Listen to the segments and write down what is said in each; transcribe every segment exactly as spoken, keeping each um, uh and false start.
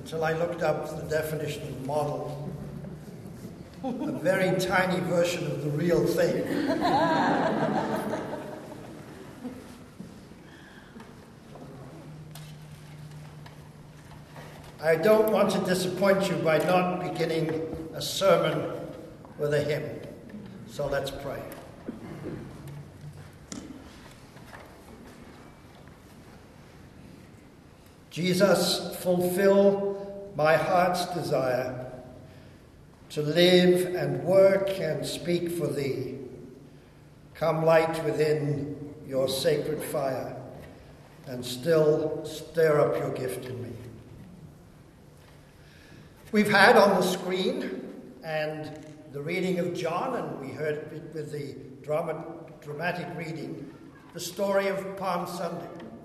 until I looked up the definition of model. A very tiny version of the real thing. I don't want to disappoint you by not beginning a sermon with a hymn. So let's pray. Jesus, fulfill my heart's desire to live and work and speak for thee. Come light within your sacred fire and still stir up your gift in me. We've had on the screen and the reading of John, and we heard it with the drama, dramatic reading, the story of Palm Sunday.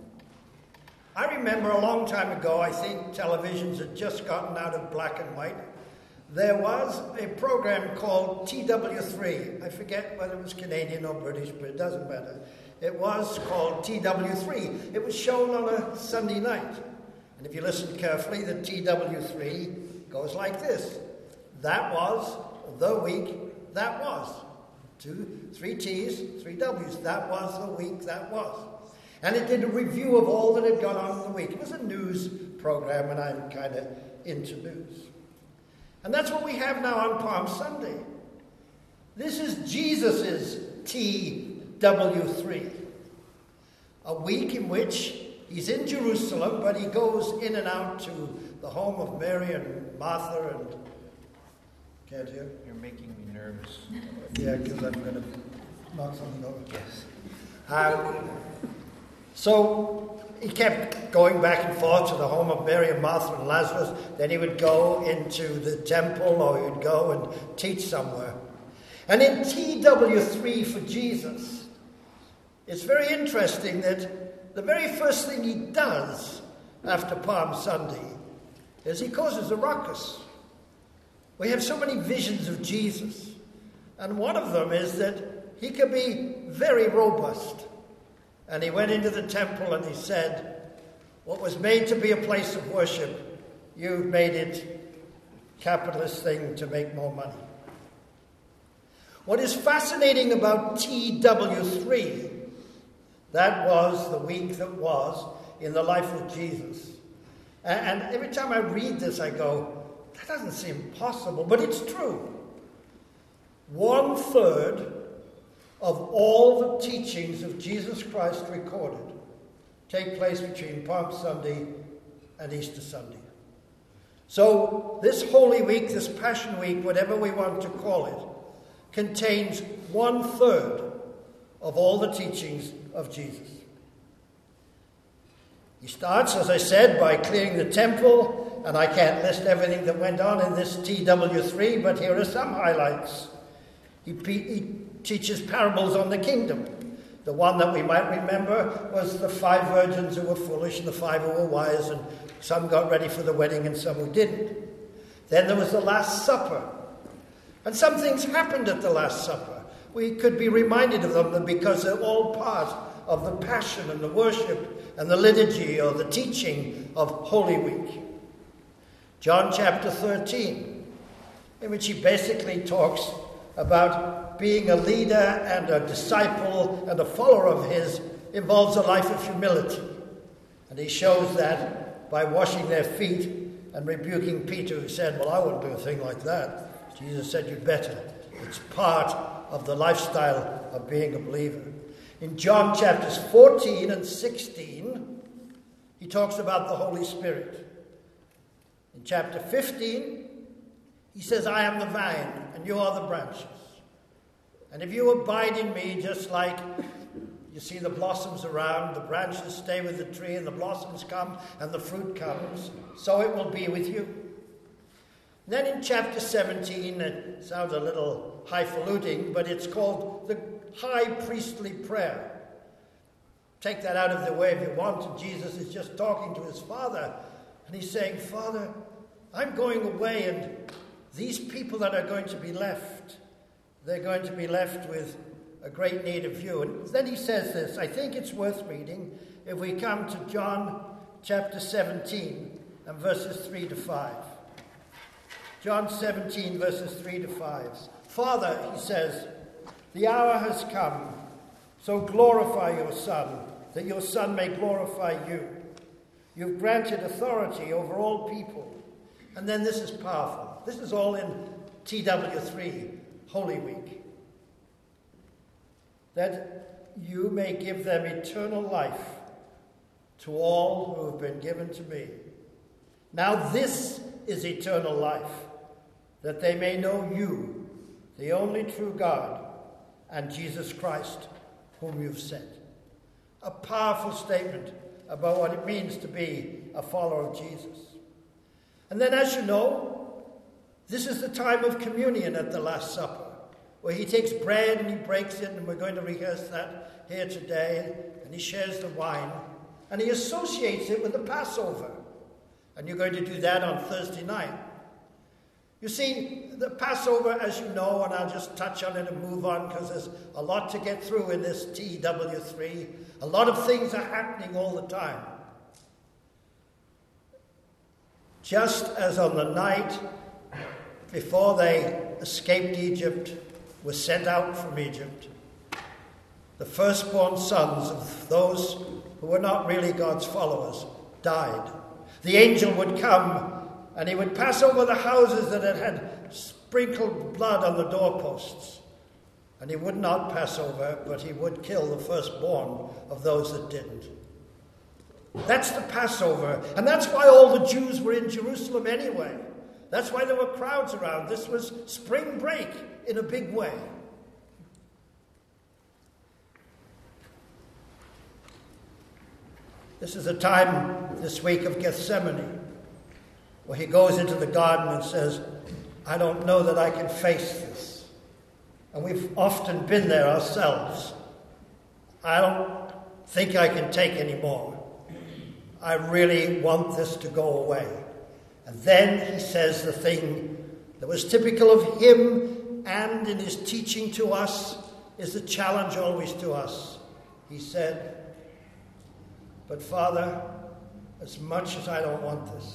I remember a long time ago, I think televisions had just gotten out of black and white. There was a program called T W three. I forget whether it was Canadian or British, but it doesn't matter. It was called T W three. It was shown on a Sunday night. And if you listen carefully, the T W three goes like this. That was the week that was. Two, three T's, three W's. That was the week that was. And it did a review of all that had gone on in the week. It was a news program, and I'm kind of into news. And that's what we have now on Palm Sunday. This is Jesus' T W three. A week in which he's in Jerusalem, but he goes in and out to the home of Mary and Martha and... Can't hear? You're making me nervous. Yeah, because I'm going to knock something over. Yes. Um, so he kept going back and forth to the home of Mary and Martha and Lazarus. Then he would go into the temple, or he would go and teach somewhere. And in T W three for Jesus, it's very interesting that the very first thing he does after Palm Sunday is he causes a ruckus. We have so many visions of Jesus, and one of them is that he could be very robust. And he went into the temple and he said, what was made to be a place of worship, you've made it a capitalist thing to make more money. What is fascinating about T W three, that was the week that was in the life of Jesus. And every time I read this, I go, that doesn't seem possible, but it's true. One third of all the teachings of Jesus Christ recorded take place between Palm Sunday and Easter Sunday. So this Holy Week, this Passion Week, whatever we want to call it, contains one third of all the teachings of Jesus. He starts, as I said, by clearing the temple, and I can't list everything that went on in this T W three, but here are some highlights. He, he teaches parables on the kingdom. The one that we might remember was the five virgins who were foolish and the five who were wise, and some got ready for the wedding and some who didn't. Then there was the Last Supper. And some things happened at the Last Supper. We could be reminded of them because they're all part of the passion and the worship and the liturgy or the teaching of Holy Week. John chapter thirteen, in which he basically talks about being a leader and a disciple and a follower of his involves a life of humility. And he shows that by washing their feet and rebuking Peter, who said, well, I wouldn't do a thing like that. Jesus said, you'd better. It's part of the lifestyle of being a believer. In John chapters fourteen and sixteen, he talks about the Holy Spirit. In chapter fifteen, he says, I am the vine, and you are the branches. And if you abide in me, just like you see the blossoms around, the branches stay with the tree, and the blossoms come, and the fruit comes, so it will be with you. And then in chapter seventeen, it sounds a little highfalutin, but it's called the High Priestly Prayer. Take that out of the way if you want, and Jesus is just talking to his Father, and he's saying, Father, I'm going away, and these people that are going to be left, they're going to be left with a great need of you. And then he says this, I think it's worth reading, if we come to John chapter seventeen, and verses three to five. John seventeen, verses three to five. Father, he says, the hour has come, so glorify your Son, that your Son may glorify you. You've granted authority over all people. And then this is powerful. This is all in T W three, Holy Week. That you may give them eternal life to all who have been given to me. Now this is eternal life, that they may know you, the only true God, and Jesus Christ, whom you've sent. A powerful statement about what it means to be a follower of Jesus. And then, as you know, this is the time of communion at the Last Supper, where he takes bread and he breaks it, and we're going to rehearse that here today, and he shares the wine, and he associates it with the Passover. And you're going to do that on Thursday night. You see, the Passover, as you know, and I'll just touch on it and move on because there's a lot to get through in this T W three. A lot of things are happening all the time. Just as on the night before they escaped Egypt, were sent out from Egypt, the firstborn sons of those who were not really God's followers died. The angel would come and he would pass over the houses that had had sprinkled blood on the doorposts. And he would not pass over, but he would kill the firstborn of those that didn't. That's the Passover. And that's why all the Jews were in Jerusalem anyway. That's why there were crowds around. This was spring break in a big way. This is a time this week of Gethsemane, where he goes into the garden and says, I don't know that I can face this. And we've often been there ourselves. I don't think I can take any more. I really want this to go away. And then he says the thing that was typical of him and in his teaching to us is the challenge always to us. He said, but Father, as much as I don't want this,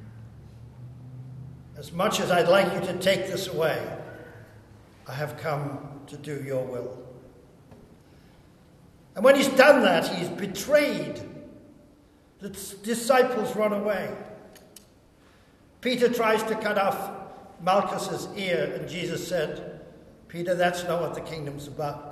as much as I'd like you to take this away, I have come to do your will. And when he's done that, he's betrayed. The disciples run away. Peter tries to cut off Malchus's ear, and Jesus said, Peter, that's not what the kingdom's about.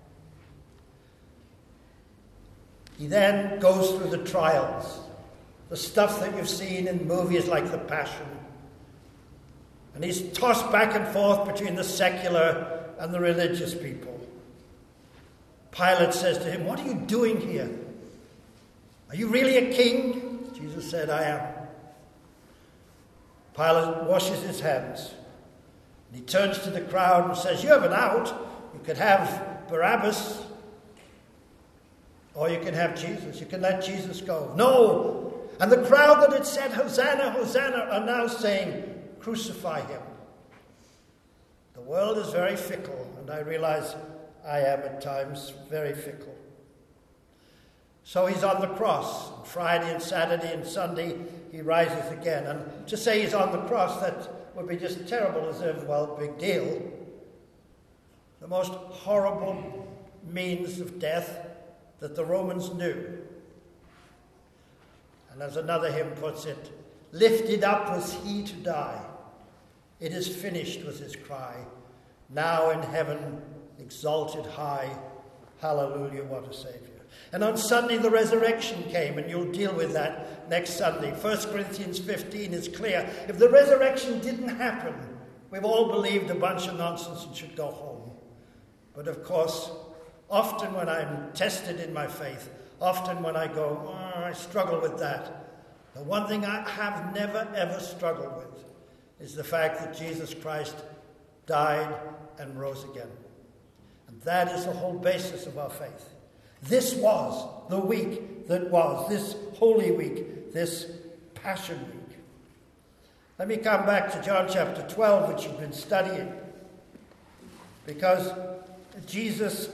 He then goes through the trials, the stuff that you've seen in movies like The Passion. And he's tossed back and forth between the secular and the religious people. Pilate says to him, what are you doing here? Are you really a king? Jesus said, I am. Pilate washes his hands. And he turns to the crowd and says, you have an out. You could have Barabbas, or you can have Jesus. You can let Jesus go. No! And the crowd that had said, Hosanna, Hosanna, are now saying, crucify him. The world is very fickle, and I realize I am at times very fickle. So he's on the cross. And Friday and Saturday and Sunday, he rises again. And to say he's on the cross, that would be just terrible as if, well, big deal. The most horrible means of death that the Romans knew. And as another hymn puts it, lifted up was he to die. It is finished was his cry. Now in heaven, exalted high. Hallelujah, what a Saviour. And on Sunday, the resurrection came, and you'll deal with that next Sunday. First Corinthians fifteen is clear. If the resurrection didn't happen, we've all believed a bunch of nonsense and should go home. But of course, often when I'm tested in my faith, often when I go, oh, I struggle with that, the one thing I have never, ever struggled with is the fact that Jesus Christ died and rose again. And that is the whole basis of our faith. This was the week that was, this Holy Week, this Passion Week. Let me come back to John chapter twelve, which you've been studying, because Jesus,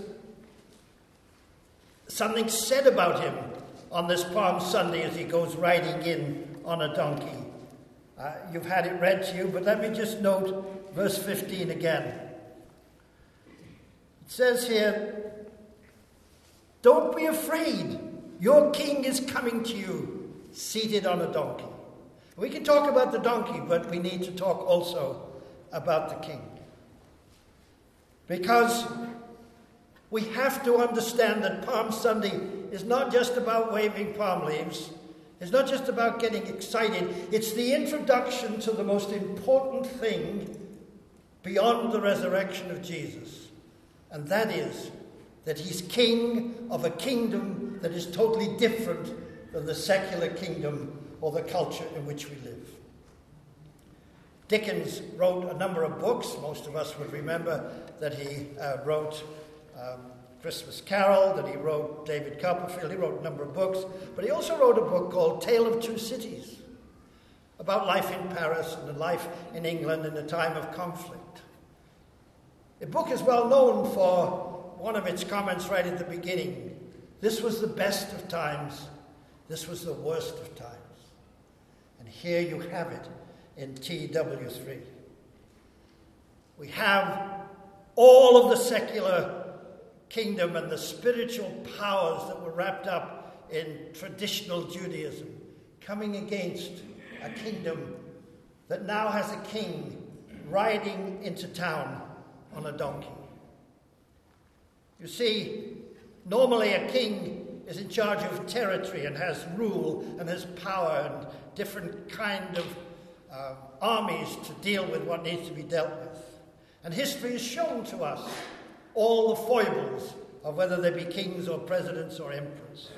something said about him on this Palm Sunday as he goes riding in on a donkey. Uh, you've had it read to you, but let me just note verse fifteen again. It says here, "Don't be afraid. Your king is coming to you, seated on a donkey." We can talk about the donkey, but we need to talk also about the king. Because we have to understand that Palm Sunday is not just about waving palm leaves. It's not just about getting excited. It's the introduction to the most important thing beyond the resurrection of Jesus. And that is that he's king of a kingdom that is totally different than the secular kingdom or the culture in which we live. Dickens wrote a number of books. Most of us would remember that he uh, wrote um, Christmas Carol, that he wrote David Copperfield. He wrote a number of books. But he also wrote a book called Tale of Two Cities, about life in Paris and the life in England in a time of conflict. The book is well known for one of its comments right at the beginning. This was the best of times. This was the worst of times. And here you have it in T W three. We have all of the secular kingdom and the spiritual powers that were wrapped up in traditional Judaism coming against a kingdom that now has a king riding into town on a donkey. You see, normally a king is in charge of territory and has rule and has power and different kind of uh, armies to deal with what needs to be dealt with. And history has shown to us all the foibles of whether they be kings or presidents or emperors.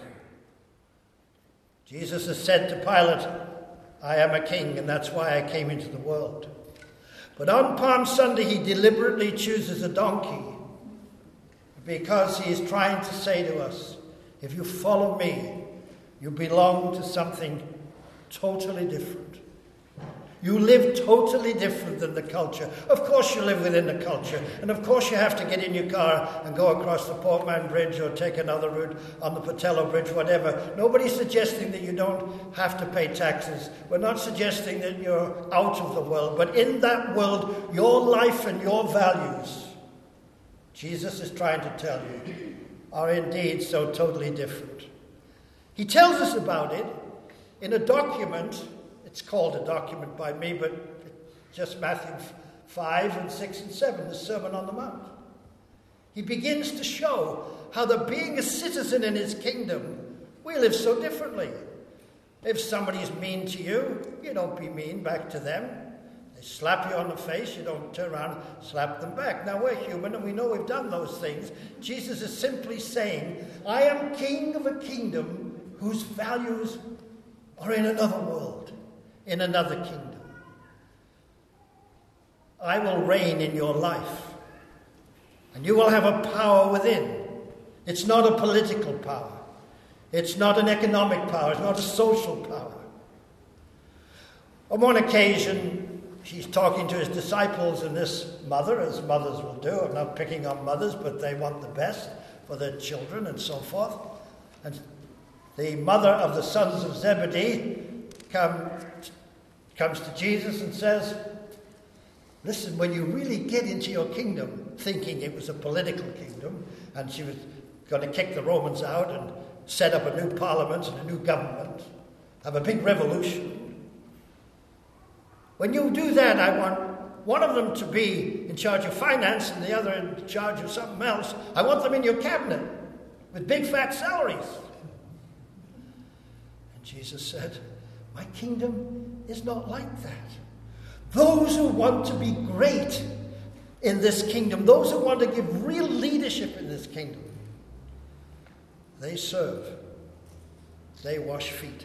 Jesus has said to Pilate, "I am a king, and that's why I came into the world." But on Palm Sunday, he deliberately chooses a donkey because he is trying to say to us, if you follow me, you belong to something totally different. You live totally different than the culture. Of course you live within the culture. And of course you have to get in your car and go across the Portman Bridge or take another route on the Patello Bridge, whatever. Nobody's suggesting that you don't have to pay taxes. We're not suggesting that you're out of the world. But in that world, your life and your values, Jesus is trying to tell you, are indeed so totally different. He tells us about it in a document. It's called a document by me, but just Matthew five and six and seven, the Sermon on the Mount. He begins to show how that being a citizen in his kingdom, we live so differently. If somebody's mean to you, you don't be mean back to them. They slap you on the face, you don't turn around and slap them back. Now, we're human and we know we've done those things. Jesus is simply saying, I am king of a kingdom whose values are in another world, in another kingdom. I will reign in your life, and you will have a power within. It's not a political power. It's not an economic power. It's not a social power. On one occasion, he's talking to his disciples, and this mother, as mothers will do, I'm not picking on mothers, but they want the best for their children and so forth. And the mother of the sons of Zebedee come, comes to Jesus and says, listen, when you really get into your kingdom, thinking it was a political kingdom, and she was going to kick the Romans out and set up a new parliament and a new government, have a big revolution. When you do that, I want one of them to be in charge of finance and the other in charge of something else. I want them in your cabinet with big fat salaries. And Jesus said, my kingdom is not like that. Those who want to be great in this kingdom, those who want to give real leadership in this kingdom, they serve. They wash feet.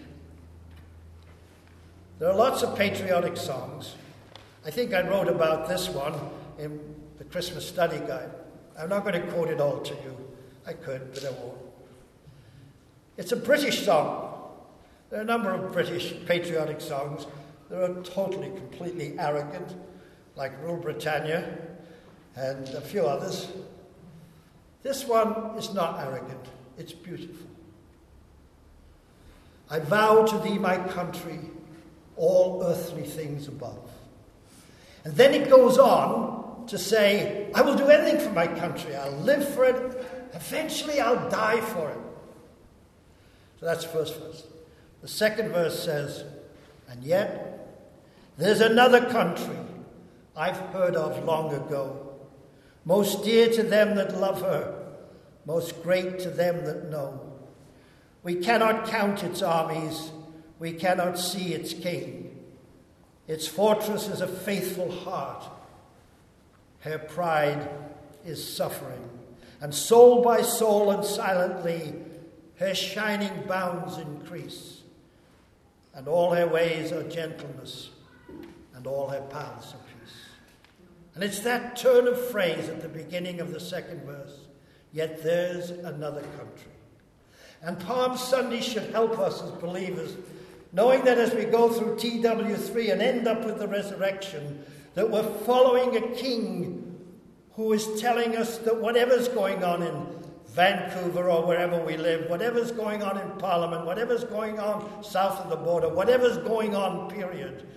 There are lots of patriotic songs. I think I wrote about this one in the Christmas study guide. I'm not going to quote it all to you. I could, but I won't. It's a British song. There are a number of British patriotic songs. They are totally, completely arrogant, like Rule Britannia and a few others. This one is not arrogant. It's beautiful. I vow to thee, my country, all earthly things above. And then it goes on to say, I will do anything for my country. I'll live for it. Eventually I'll die for it. So that's the first verse. The second verse says, and yet there's another country I've heard of long ago, most dear to them that love her, most great to them that know. We cannot count its armies, we cannot see its king. Its fortress is a faithful heart. Her pride is suffering, and soul by soul and silently her shining bounds increase, and all her ways are gentleness, and all her paths are peace. And it's that turn of phrase at the beginning of the second verse, yet there's another country. And Palm Sunday should help us as believers, knowing that as we go through T W three and end up with the resurrection, that we're following a king who is telling us that whatever's going on in Vancouver or wherever we live, whatever's going on in Parliament, whatever's going on south of the border, whatever's going on, period,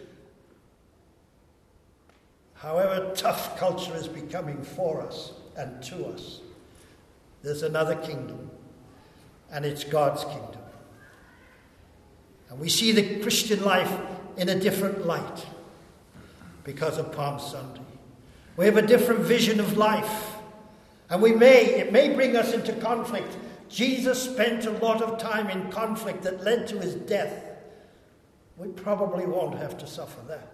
however tough culture is becoming for us and to us, there's another kingdom, and it's God's kingdom. And we see the Christian life in a different light because of Palm Sunday. We have a different vision of life. And we may, it may bring us into conflict. Jesus spent a lot of time in conflict that led to his death. We probably won't have to suffer that.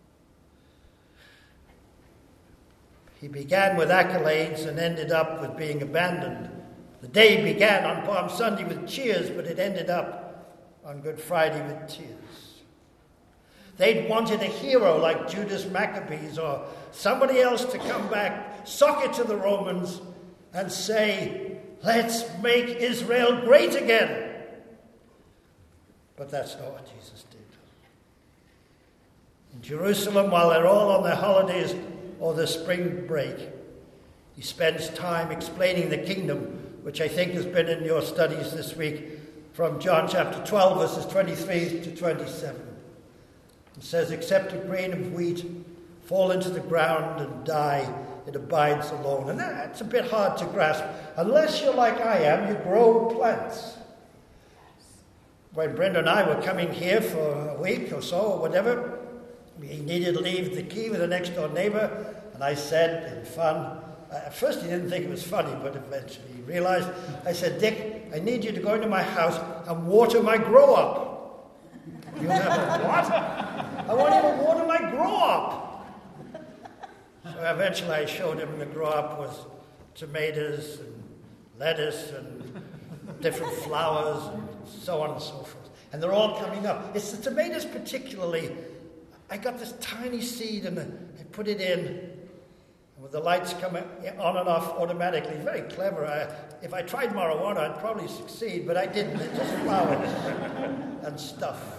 He began with accolades and ended up with being abandoned. The day began on Palm Sunday with cheers, but it ended up on Good Friday with tears. They'd wanted a hero like Judas Maccabees or somebody else to come back, sock it to the Romans, and say, let's make Israel great again. But that's not what Jesus did. In Jerusalem, while they're all on their holidays or their spring break, he spends time explaining the kingdom, which I think has been in your studies this week, from John chapter twelve, verses twenty-three to twenty-seven. It says, except a grain of wheat fall into the ground and die, it abides alone. And that's a bit hard to grasp. Unless you're like I am, you grow plants. When Brenda and I were coming here for a week or so, or whatever, he needed to leave the key with a next door neighbor, and I said in fun, at first he didn't think it was funny, but eventually he realized, I said, Dick, I need you to go into my house and water my grow-up. You have a what? I want you to water my grow-up. So eventually I showed him the grow-up was tomatoes and lettuce and different flowers and so on and so forth. And they're all coming up. It's the tomatoes particularly. I got this tiny seed and I put it in. And with the lights coming on and off automatically, very clever. I, if I tried marijuana, I'd probably succeed, but I didn't. It just flowers and stuff.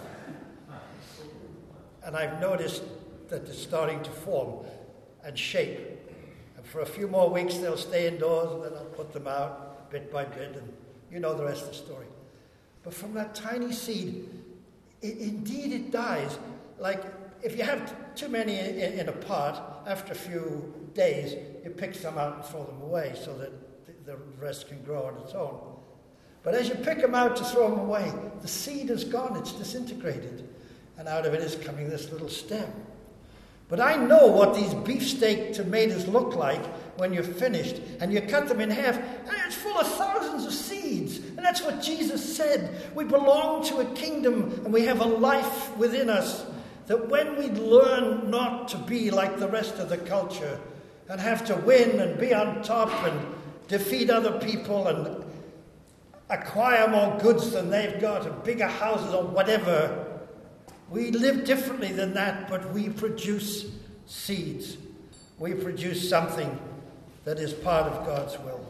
And I've noticed that they're starting to form and shape. And for a few more weeks, they'll stay indoors, and then I'll put them out bit by bit, and you know the rest of the story. But from that tiny seed, it, indeed it dies. Like, if you have too many in, in a pot, after a few days, you pick some out and throw them away so that the rest can grow on its own. But as you pick them out to throw them away, the seed is gone, it's disintegrated. And out of it is coming this little stem. But I know what these beefsteak tomatoes look like when you're finished. And you cut them in half, and it's full of thousands of seeds. And that's what Jesus said. We belong to a kingdom, and we have a life within us that when we learn not to be like the rest of the culture and have to win and be on top and defeat other people and acquire more goods than they've got and bigger houses or whatever, we live differently than that, but we produce seeds. We produce something that is part of God's will.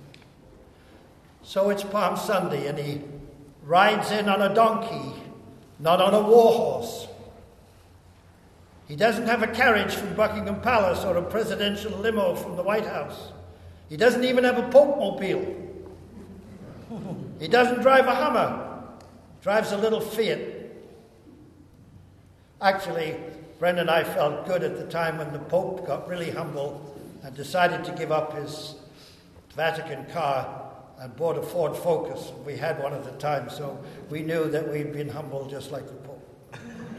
So it's Palm Sunday, and he rides in on a donkey, not on a war horse. He doesn't have a carriage from Buckingham Palace or a presidential limo from the White House. He doesn't even have a Pope-mobile. He doesn't drive a Hummer. He drives a little Fiat. Actually, Brenda and I felt good at the time when the Pope got really humble and decided to give up his Vatican car and bought a Ford Focus. We had one at the time, so we knew that we'd been humble just like the Pope.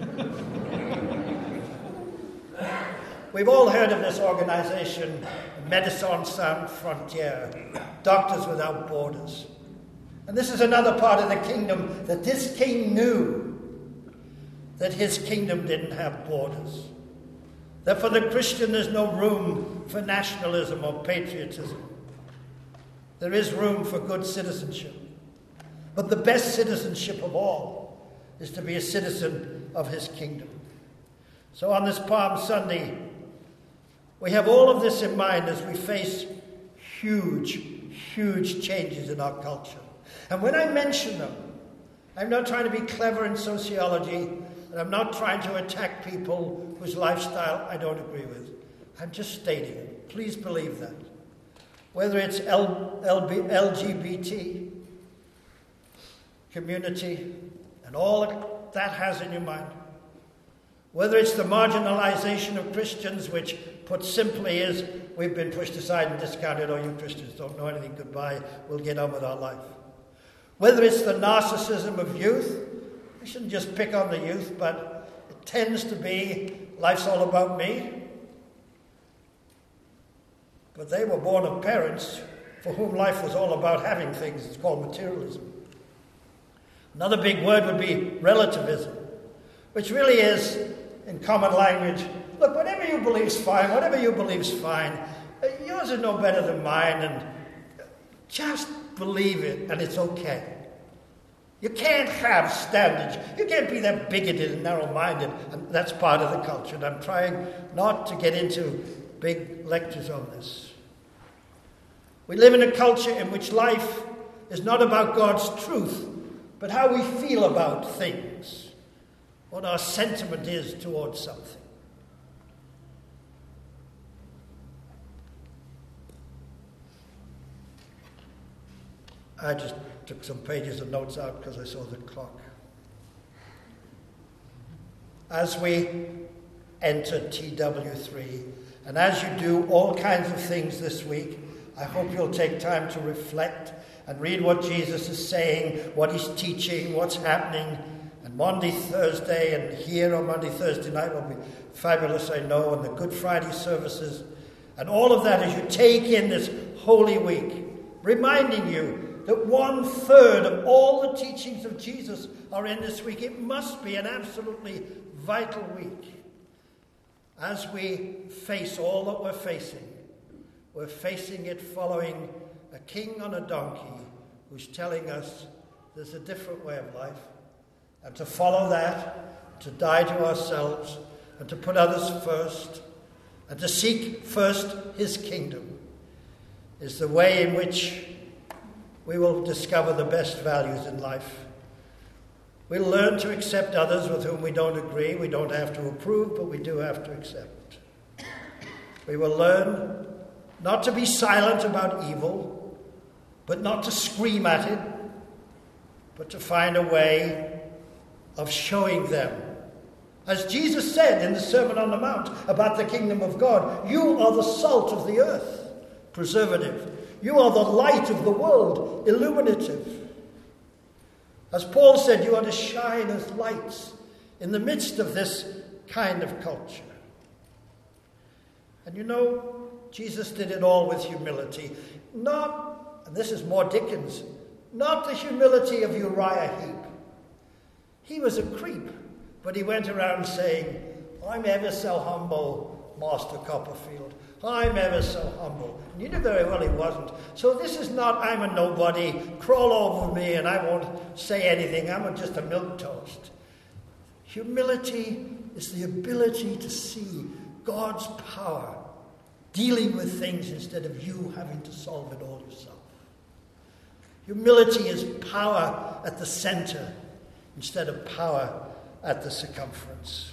We've all heard of this organization, Médecins Sans Frontières, Doctors Without Borders. And this is another part of the kingdom that this king knew, that his kingdom didn't have borders. That for the Christian there's no room for nationalism or patriotism. There is room for good citizenship. But the best citizenship of all is to be a citizen of his kingdom. So on this Palm Sunday, we have all of this in mind as we face huge, huge changes in our culture. And when I mention them, I'm not trying to be clever in sociology, and I'm not trying to attack people whose lifestyle I don't agree with. I'm just stating it. Please believe that. Whether it's L- LB- L G B T community and all that has in your mind, whether it's the marginalization of Christians, which put simply is, we've been pushed aside and discounted, oh, you Christians don't know anything, goodbye, we'll get on with our life. Whether it's the narcissism of youth, we shouldn't just pick on the youth, but it tends to be, life's all about me. But they were born of parents for whom life was all about having things. It's called materialism. Another big word would be relativism, which really is, in common language, look, whatever you believe's fine, whatever you believe's fine. Yours is no better than mine, and just believe it, and it's okay. You can't have standards. You can't be that bigoted and narrow-minded, and that's part of the culture. And I'm trying not to get into big lectures on this. We live in a culture in which life is not about God's truth, but how we feel about things, what our sentiment is towards something. I just took some pages of notes out because I saw the clock. As we enter T W three, and as you do all kinds of things this week, I hope you'll take time to reflect and read what Jesus is saying, what he's teaching, what's happening. And Monday, Thursday, and here on Monday, Thursday night will be fabulous, I know, and the Good Friday services. And all of that as you take in this Holy Week, reminding you that one third of all the teachings of Jesus are in this week. It must be an absolutely vital week. As we face all that we're facing, we're facing it following a king on a donkey who's telling us there's a different way of life, and to follow that, to die to ourselves, and to put others first, and to seek first his kingdom, is the way in which we will discover the best values in life. We'll learn to accept others with whom we don't agree. We don't have to approve, but we do have to accept. We will learn not to be silent about evil, but not to scream at it, but to find a way of showing them. As Jesus said in the Sermon on the Mount about the kingdom of God, you are the salt of the earth, preservative. You are the light of the world, illuminative. As Paul said, you are to shine as lights in the midst of this kind of culture. And you know, Jesus did it all with humility. Not, and this is more Dickens, not the humility of Uriah Heep. He was a creep, but he went around saying, I'm ever so humble, Master Copperfield. I'm ever so humble. And you knew very well he wasn't. So this is not, I'm a nobody, crawl over me and I won't say anything, I'm just a milquetoast. Humility is the ability to see God's power dealing with things instead of you having to solve it all yourself. Humility is power at the center instead of power at the circumference.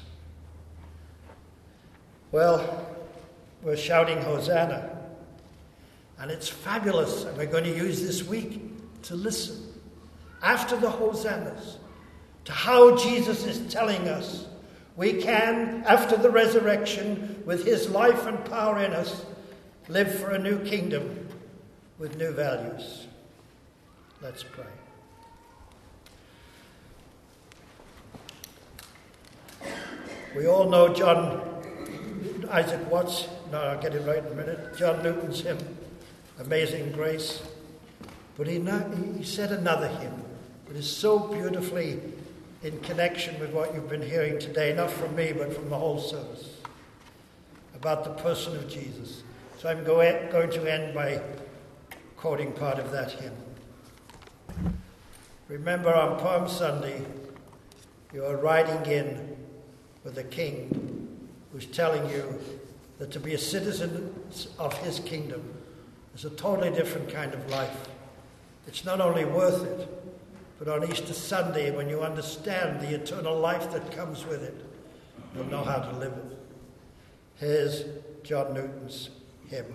Well, we're shouting Hosanna, and it's fabulous, and we're going to use this week to listen, after the Hosannas, to how Jesus is telling us We can, after the resurrection, with his life and power in us, live for a new kingdom with new values. Let's pray. We all know John Isaac Watts. No, I'll get it right in a minute. John Newton's hymn, Amazing Grace. But he, he said another hymn that is so beautifully in connection with what you've been hearing today, not from me, but from the whole service, about the person of Jesus. So I'm go- going to end by quoting part of that hymn. Remember, on Palm Sunday, you are riding in with a king who's telling you that to be a citizen of his kingdom is a totally different kind of life. It's not only worth it, but on Easter Sunday, when you understand the eternal life that comes with it, you'll know how to live it. Here's John Newton's hymn.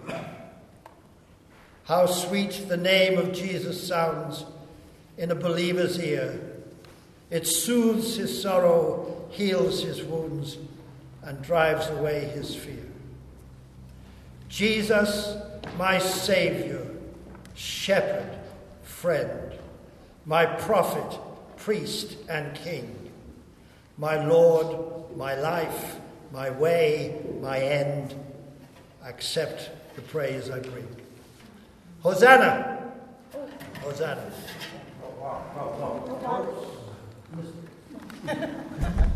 How sweet the name of Jesus sounds in a believer's ear. It soothes his sorrow, heals his wounds, and drives away his fear. Jesus, my Savior, shepherd, friend, my prophet, priest, and king, my Lord, my life, my way, my end, accept the praise I bring. Hosanna! Hosanna! Oh, wow, wow, wow.